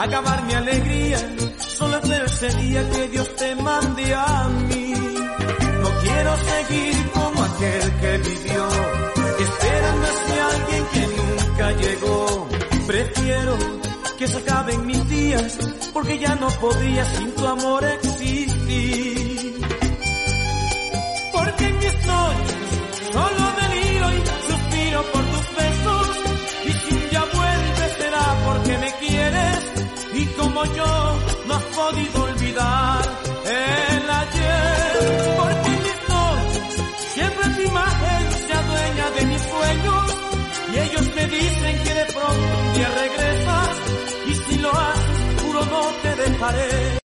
acabar mi alegría, solo espero ese día que Dios te mande a mí. No quiero seguir como aquel que vivió, esperando a ese alguien que nunca llegó. Prefiero que se acaben mis días, porque ya no podría sin tu amor existir. Porque en mis noches solo deliro y suspiro por tus besos, y si un día vuelves será porque me quieres, y como yo no has podido olvidar el ayer. Porque en mis noches siempre tu imagen se adueña de mis sueños, y ellos me dicen que de pronto un día regresas, y si lo haces, juro no te dejaré.